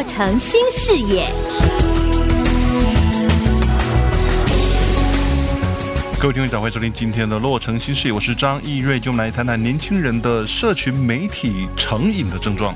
洛城新视野。 各位听众早，欢迎收听今天的洛城新视野，我是张义瑞，就我们来谈谈年轻人的社群媒体成瘾的症状。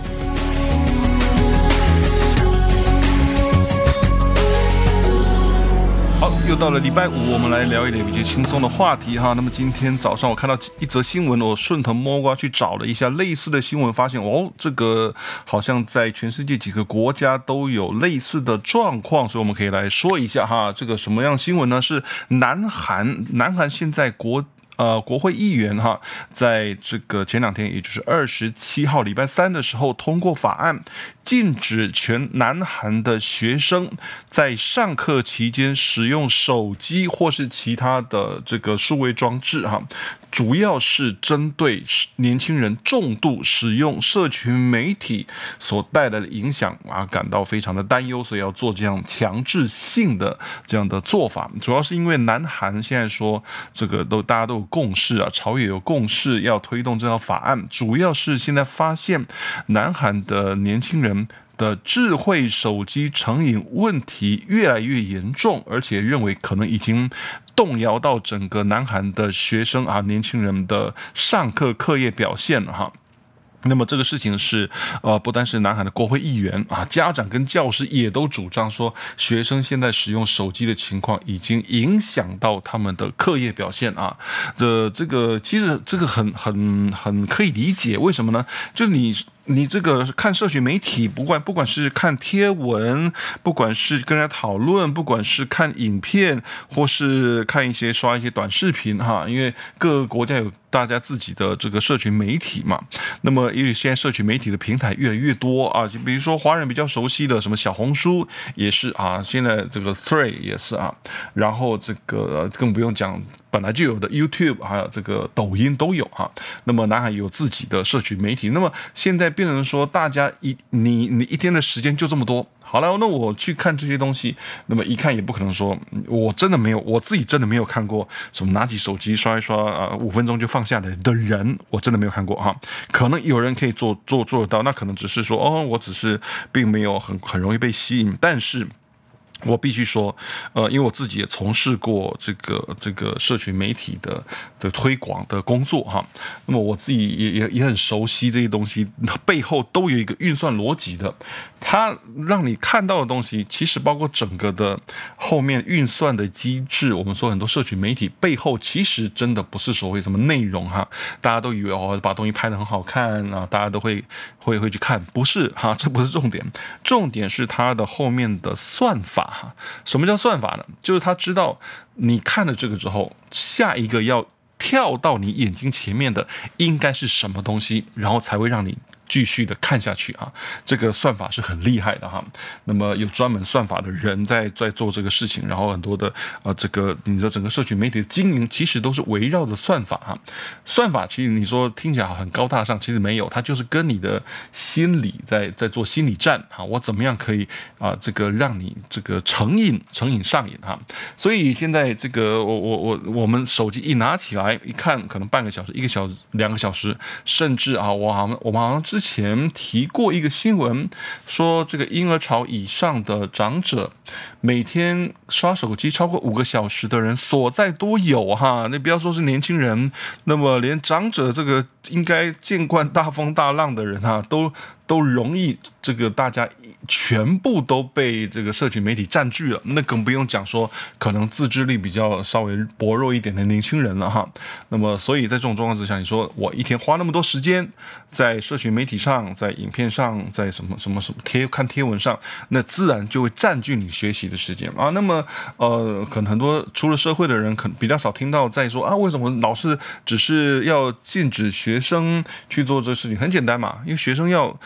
好，又到了礼拜五，我们来聊一点比较轻松的话题哈。那么今天早上我看到一则新闻，我顺藤摸瓜去找了一下类似的新闻，发现这个好像在全世界几个国家都有类似的状况，所以我们可以来说一下哈。这个什么样新闻呢？是南韩现在国会议员哈，在这个前2天，也就是27号礼拜三的时候通过法案，禁止全南韩的学生在上课期间使用手机或是其他的这个数位装置哈，主要是针对年轻人重度使用社群媒体所带来的影响感到非常的担忧，所以要做这样强制性的这样的做法。主要是因为南韩现在说这个大家都有共识啊，朝野有共识要推动这条法案，主要是现在发现南韩的年轻人的智慧手机成瘾问题越来越严重，而且认为可能已经动摇到整个南韩的学生年轻人的上课课业表现了哈。那么这个事情是不单是南韩的国会议员家长跟教师也都主张说，学生现在使用手机的情况已经影响到他们的课业表现啊。这个其实这个很可以理解，为什么呢？就你这个看社群媒体，不管是看贴文，不管是跟人家讨论，不管是看影片，或是看刷一些短视频哈，因为各个国家有大家自己的这个社群媒体嘛。那么因为现在社群媒体的平台越来越多就比如说华人比较熟悉的什么小红书也是现在这个 Thread 也是然后这个更不用讲本来就有的 YouTube 还有这个抖音都有那么南韩有自己的社群媒体，那么现在变成说大家你一天的时间就这么多，好了，那我去看这些东西，那么一看也不可能说我自己真的没有看过什么拿起手机刷一刷5分钟就放下来的人，我真的没有看过可能有人可以做得到，那可能只是说我只是并没有很容易被吸引，但是我必须说，因为我自己也从事过这个社群媒体的推广的工作那么我自己也很熟悉这些东西，背后都有一个运算逻辑的，它让你看到的东西，其实包括整个的后面运算的机制。我们说很多社群媒体背后其实真的不是所谓什么内容大家都以为把东西拍得很好看大家都会去看，不是这不是重点，重点是它的后面的算法。什么叫算法呢？就是他知道你看了这个之后，下一个要跳到你眼睛前面的应该是什么东西，然后才会让你继续的看下去这个算法是很厉害的那么有专门算法的人在做这个事情，然后很多的这个你的整个社群媒体的经营其实都是围绕着算法算法其实你说听起来很高大上，其实没有，它就是跟你的心理在做心理战我怎么样可以这个让你这个成瘾上瘾所以现在这个我们手机一拿起来一看，可能半个小时、1个小时、2个小时，甚至我们好像之前提过一个新闻，说这个婴儿潮以上的长者每天刷手机超过5个小时的人所在都有那不要说是年轻人，那么连长者这个应该见惯大风大浪的人都容易这个大家全部都被这个社群媒体占据了，那更不用讲说可能自制力比较稍微薄弱一点的年轻人了那么所以在这种状况之下，你说我一天花那么多时间在社群媒体上，在影片上，在什么看贴文上，那自然就会占据你学习的时间那么可能很多出了社会的人可能比较少听到在说为什么老师只是要禁止学生去做这个事情？很简单嘛，因为学生要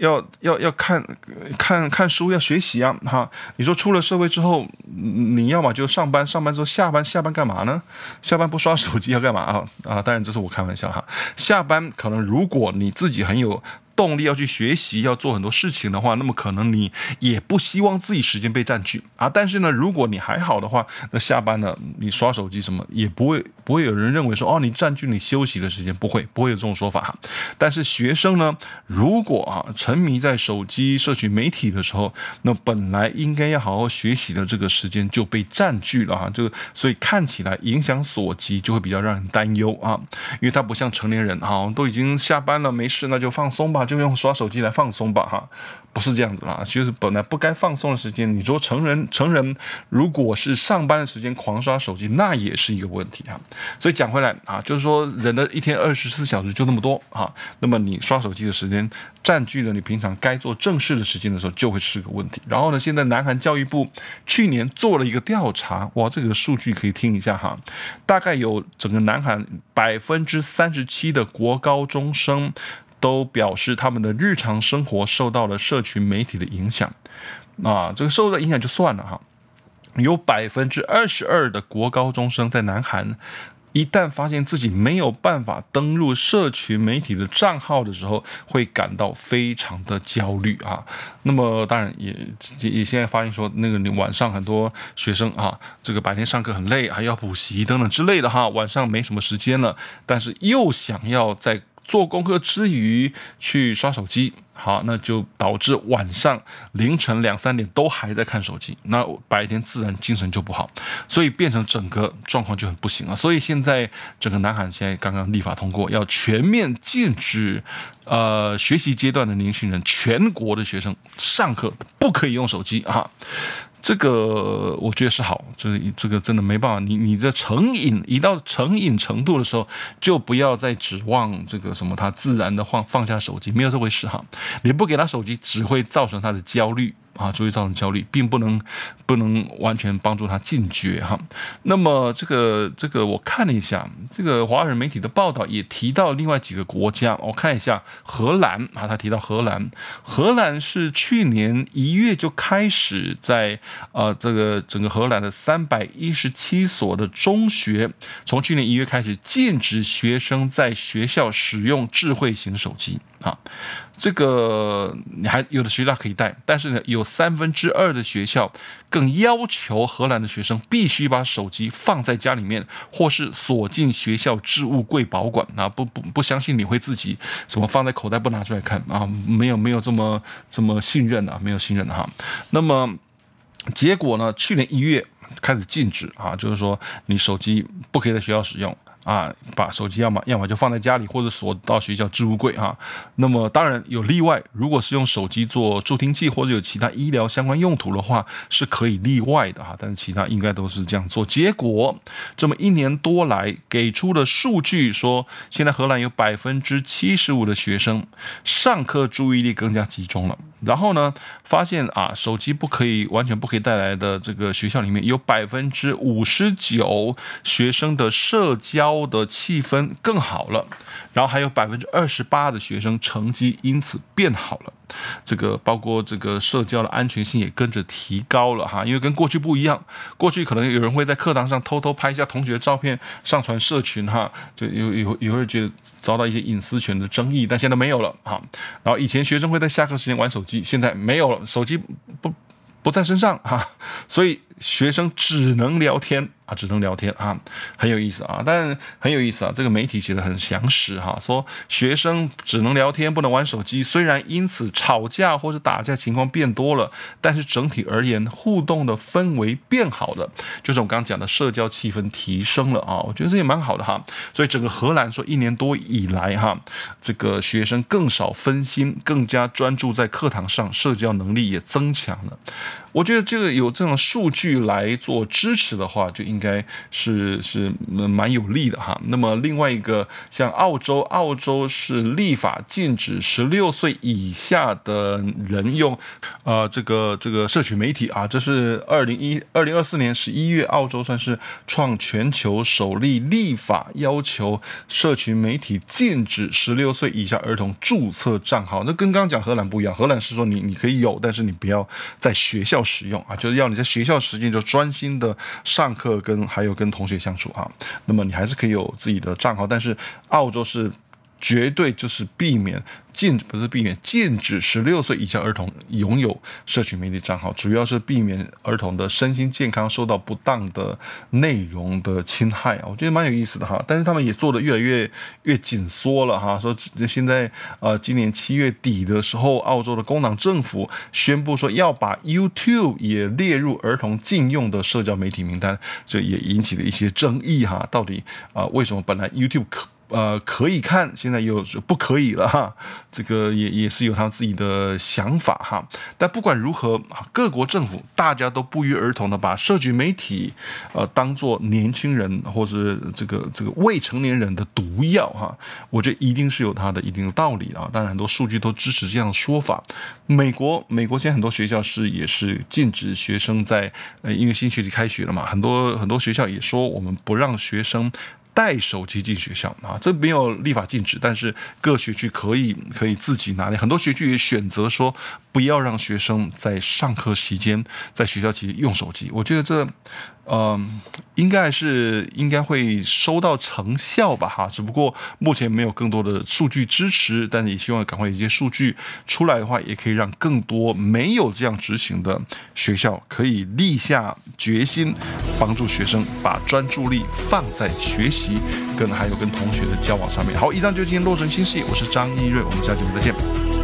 看书，要学习你说出了社会之后，你要么就上班之后下班干嘛呢？下班不刷手机要干嘛当然这是我开玩笑下班可能如果你自己很有动力要去学习，要做很多事情的话，那么可能你也不希望自己时间被占据但是呢，如果你还好的话，那下班了你刷手机什么也不不会有人认为说你占据你休息的时间，不会有这种说法哈。但是学生呢，如果沉迷在手机社群媒体的时候，那本来应该要好好学习的这个时间就被占据了所以看起来影响所及，就会比较让人担忧因为他不像成年人都已经下班了，没事那就放松吧，就用刷手机来放松吧不是这样子啦，就是本来不该放松的时间，你说成人如果是上班的时间狂刷手机，那也是一个问题所以讲回来就是说人的一天24小时就那么多那么你刷手机的时间占据了你平常该做正事的时间的时候，就会是个问题。然后呢，现在南韩教育部去年做了一个调查，哇，这个数据可以听一下大概有整个南韩37%的国高中生都表示他们的日常生活受到了社群媒体的影响这个受到影响就算了有22%的国高中生在南韩一旦发现自己没有办法登录社群媒体的账号的时候，会感到非常的焦虑那么当然也现在发现说，那个你晚上很多学生这个白天上课很累，还要补习等等之类的晚上没什么时间了，但是又想要在做功课之余去刷手机，那就导致晚上凌晨2、3点都还在看手机，那白天自然精神就不好，所以变成整个状况就很不行了。所以现在整个南韩现在刚刚立法通过，要全面禁止学习阶段的年轻人，全国的学生上课不可以用手机这个我觉得是好，这个真的没办法，你这一到成瘾程度的时候，就不要再指望这个什么他自然的放下手机，没有这回事你不给他手机，只会造成他的焦虑就会造成焦虑，并不能完全帮助他禁绝那么这个我看了一下，这个华人媒体的报道也提到另外几个国家，我看一下荷兰他提到荷兰是去年1月就开始在这个整个荷兰的317所的中学，从去年1月开始禁止学生在学校使用智慧型手机这个你还有的学校可以带，但是呢，有2/3的学校更要求荷兰的学生必须把手机放在家里面，或是锁进学校置物柜保管不相信你会自己什么放在口袋不拿出来看没有这么信任没有信任那么结果呢，去年1月开始禁止就是说你手机不可以在学校使用把手机要么就放在家里，或者锁到学校置物柜那么当然有例外，如果是用手机做助听器或者有其他医疗相关用途的话，是可以例外的但是其他应该都是这样做。结果这么1年多来给出的数据说，现在荷兰有75%的学生上课注意力更加集中了。然后呢，发现手机完全不可以带来的这个学校里面，有59%学生的社交的气氛更好了，然后还有28%的学生成绩因此变好了。这个包括这个社交的安全性也跟着提高了因为跟过去不一样，过去可能有人会在课堂上偷偷拍一下同学的照片上传社群就有人觉得遭到一些隐私权的争议，但现在没有了然后以前学生会在下课时间玩手机，现在没有了，手机不在身上所以学生只能聊天很有意思但很有意思这个媒体写得很详实说学生只能聊天不能玩手机，虽然因此吵架或者打架情况变多了，但是整体而言互动的氛围变好了，就是我刚刚讲的社交气氛提升了我觉得这也蛮好的所以整个荷兰说1年多以来这个学生更少分心，更加专注在课堂上，社交能力也增强了。我觉得这个有这种数据来做支持的话，就应该是蛮有利的那么另外一个像澳洲是立法禁止16岁以下的人用这个社群媒体这是2024年11月，澳洲算是创全球首例立法要求社群媒体禁止16岁以下儿童注册账号。那跟刚刚讲荷兰不一样，荷兰是说你可以有，但是你不要在学校使用就是要你在学校时间就专心的上课还有跟同学相处那么你还是可以有自己的账号，但是澳洲是绝对就是禁止16岁以下儿童拥有社群媒体账号，主要是避免儿童的身心健康受到不当的内容的侵害啊，我觉得蛮有意思的哈。但是他们也做得越来越紧缩了哈，说现在今年7月底的时候，澳洲的工党政府宣布说要把 YouTube 也列入儿童禁用的社交媒体名单，这也引起了一些争议哈。到底为什么本来 YouTube可以看，现在又不可以了哈，这个也是有他自己的想法哈。但不管如何，各国政府大家都不约而同的把社群媒体当作年轻人或是这个未成年人的毒药哈。我觉得一定是有它的一定的道理啊。当然很多数据都支持这样的说法。美国现在很多学校也是禁止学生在因为新学期开学了嘛，很多学校也说我们不让学生带手机进学校啊，这没有立法禁止，但是各学区可以自己拿捏。很多学区也选择说不要让学生在上课期间在学校期间用手机。我觉得这应该会收到成效吧哈，只不过目前没有更多的数据支持，但是也希望赶快有一些数据出来的话，也可以让更多没有这样执行的学校可以立下决心，帮助学生把专注力放在学习还有跟同学的交往上面。好，以上就是今天洛城新视野，我是张一瑞，我们下期节目再见。